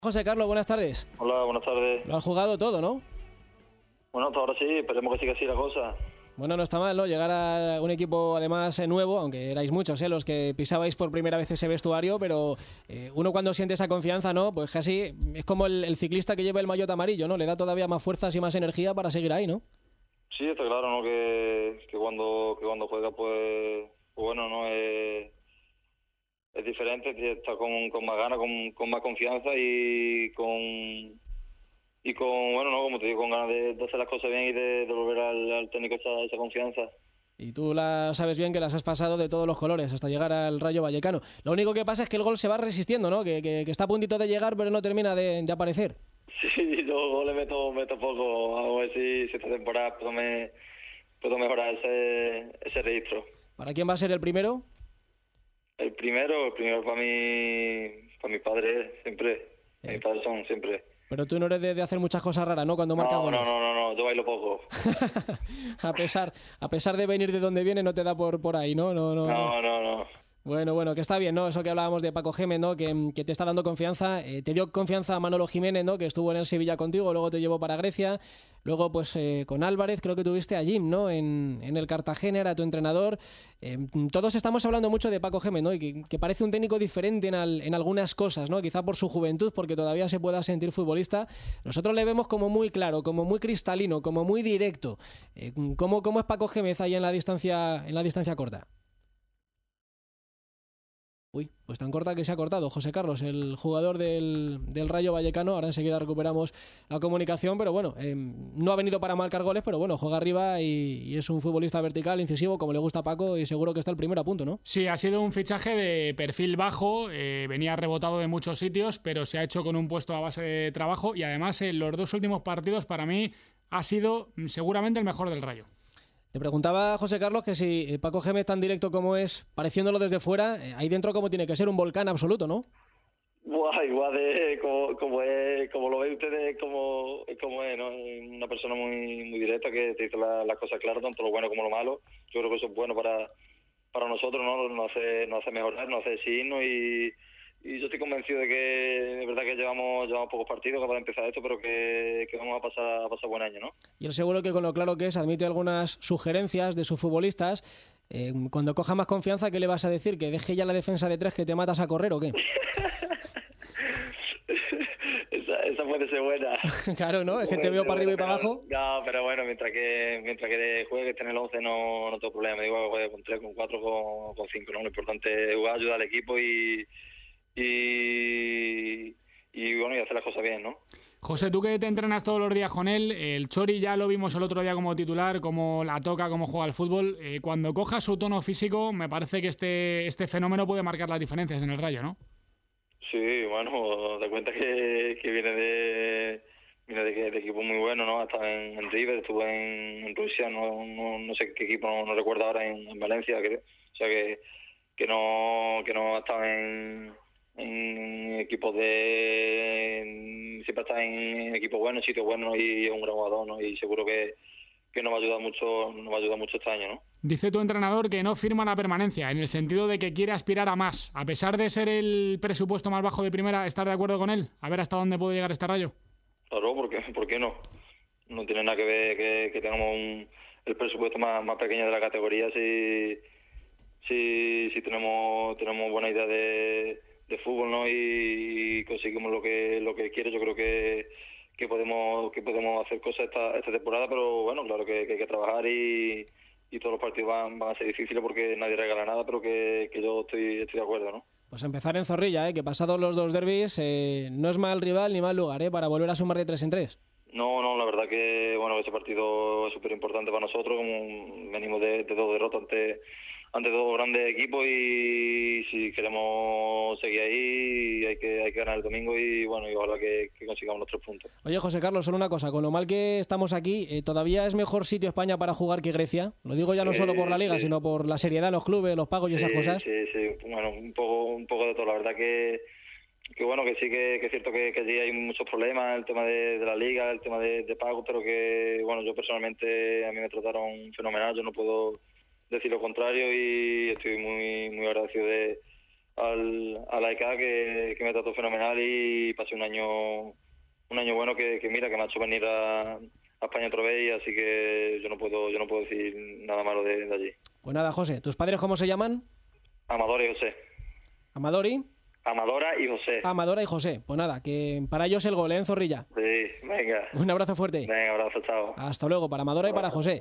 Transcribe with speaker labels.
Speaker 1: José Carlos, buenas tardes.
Speaker 2: Hola, buenas tardes.
Speaker 1: Lo has jugado todo, ¿no?
Speaker 2: Bueno, hasta ahora sí, esperemos que siga así la cosa.
Speaker 1: Bueno, no está mal, ¿no? Llegar a un equipo además nuevo, aunque erais muchos, los que pisabais por primera vez ese vestuario, pero uno cuando siente esa confianza, ¿no? Pues casi es como el ciclista que lleva el maillot amarillo, ¿no? Le da todavía más fuerzas y más energía para seguir ahí, ¿no?
Speaker 2: Sí, está claro, ¿no? Que cuando juega, pues bueno, ¿no? Es diferente, está con más ganas, con más confianza y con, bueno, ¿no? Como te digo, con ganas de hacer las cosas bien y de devolver al técnico esa confianza.
Speaker 1: Y tú sabes bien que las has pasado de todos los colores hasta llegar al Rayo Vallecano. Lo único que pasa es que el gol se va resistiendo, ¿no? Que está a puntito de llegar, pero no termina de aparecer.
Speaker 2: Sí, yo le meto poco, a ver si esta temporada puedo mejorar ese registro.
Speaker 1: ¿Para quién va a ser el primero?
Speaker 2: El primero para mi padre, siempre. Mis padres son siempre.
Speaker 1: Pero tú no eres de hacer muchas cosas raras, ¿no? Cuando marca goles.
Speaker 2: No, yo bailo poco.
Speaker 1: a pesar de venir de donde viene, no te da por ahí, ¿no?
Speaker 2: No.
Speaker 1: Bueno, que está bien, ¿no? Eso que hablábamos de Paco Gémez, ¿no? Que te está dando confianza. Te dio confianza Manolo Jiménez, ¿no? Que estuvo en el Sevilla contigo, luego te llevó para Grecia. Luego, pues, con Álvarez, creo que tuviste a Jim, ¿no? En el Cartagena, era tu entrenador. Todos estamos hablando mucho de Paco Gémez, ¿no? Y que parece un técnico diferente en algunas cosas, ¿no? Quizá por su juventud, porque todavía se pueda sentir futbolista. Nosotros le vemos como muy claro, como muy cristalino, como muy directo. ¿Cómo es Paco Gémez ahí en la distancia corta? Uy, pues tan corta que se ha cortado José Carlos, el jugador del Rayo Vallecano. Ahora enseguida recuperamos la comunicación, pero bueno, no ha venido para marcar goles, pero bueno, juega arriba y es un futbolista vertical, incisivo, como le gusta a Paco, y seguro que está el primero a punto, ¿no?
Speaker 3: Sí, ha sido un fichaje de perfil bajo, venía rebotado de muchos sitios, pero se ha hecho con un puesto a base de trabajo y además en los dos últimos partidos para mí ha sido seguramente el mejor del Rayo.
Speaker 1: Te preguntaba, José Carlos, que si Paco Gémez tan directo como es, pareciéndolo desde fuera, ahí dentro como tiene que ser un volcán absoluto, ¿no?
Speaker 2: Buah, igual de como lo ven ustedes, como es, ¿no? Una persona muy directa que te dice las cosas claras, tanto lo bueno como lo malo. Yo creo que eso es bueno para nosotros, ¿no? Nos hace mejorar, nos hace signo y yo estoy convencido de que es verdad que llevamos pocos partidos para empezar esto, pero que vamos a pasar buen año, ¿no?
Speaker 1: Y él seguro que con lo claro que es admite algunas sugerencias de sus futbolistas. Cuando coja más confianza, ¿qué le vas a decir? ¿Que deje ya la defensa de tres, que te matas a correr o qué?
Speaker 2: esa puede ser buena.
Speaker 1: Claro, ¿no? Es que te veo para arriba y para abajo.
Speaker 2: No, pero bueno, mientras que juegue, que esté en el 11 no tengo problema. Me digo que juegue con 3, con 4, con 5, ¿no? Lo importante es jugar, ayudar al equipo y bueno, y hacer las cosas bien, ¿no?
Speaker 3: José, tú que te entrenas todos los días con él, el Chori ya lo vimos el otro día como titular, cómo la toca, cómo juega al fútbol. Cuando coja su tono físico, me parece que este fenómeno puede marcar las diferencias en el Rayo, ¿no?
Speaker 2: Sí, bueno, te cuenta que viene de equipo muy bueno, ¿no? Hasta en River, estuvo en Rusia, no sé qué equipo, no recuerdo ahora, en Valencia, creo. O sea que no ha estado en equipos siempre está en equipos buenos, sitios buenos, y es un gran jugador, ¿no? Y seguro que nos va a ayudar mucho este año, ¿no?
Speaker 3: Dice tu entrenador que no firma la permanencia, en el sentido de que quiere aspirar a más. A pesar de ser el presupuesto más bajo de primera, ¿estar de acuerdo con él? A ver hasta dónde puede llegar este Rayo.
Speaker 2: Claro, ¿por qué no? No tiene nada que ver que tengamos el presupuesto más pequeño de la categoría si tenemos buena idea de fútbol, ¿no? Y conseguimos lo que quiere. Yo creo que podemos hacer cosas esta temporada, pero bueno, claro que hay que trabajar y todos los partidos van a ser difíciles porque nadie regala nada, pero que yo estoy de acuerdo, ¿no?
Speaker 1: Pues empezar en Zorrilla, que pasados los dos derbis no es mal rival ni mal lugar, para volver a sumar de 3 en 3.
Speaker 2: No, la verdad que bueno, ese partido es súper importante para nosotros, como venimos de dos derrotas ante dos grandes equipos, y si queremos seguir ahí hay que ganar el domingo y bueno, y ojalá que consigamos los 3 puntos.
Speaker 1: Oye, José Carlos, solo una cosa, con lo mal que estamos aquí, ¿todavía es mejor sitio España para jugar que Grecia? Lo digo ya no solo por la Liga,
Speaker 2: sí,
Speaker 1: sino por la seriedad de los clubes, los pagos y esas cosas.
Speaker 2: Sí, bueno, un poco de todo, la verdad que bueno, que sí que es cierto que allí hay muchos problemas, el tema de la Liga, el tema de pagos, pero que bueno, yo personalmente a mí me trataron fenomenal, yo no puedo decir lo contrario y estoy muy agradecido de a la ECA que me trató fenomenal y pasé un año bueno que mira, que me ha hecho venir a España otra vez, y así que yo no puedo decir nada malo de allí.
Speaker 1: Pues nada, José, ¿tus padres cómo se llaman?
Speaker 2: Amadora y José.
Speaker 1: ¿Amadori?
Speaker 2: Amadora y José.
Speaker 1: Amadora y José. Pues nada, que para ellos el gol, ¿eh, Zorrilla?
Speaker 2: Sí, venga.
Speaker 1: Un abrazo fuerte.
Speaker 2: Venga, abrazo, chao.
Speaker 1: Hasta luego, para Amadora y para José.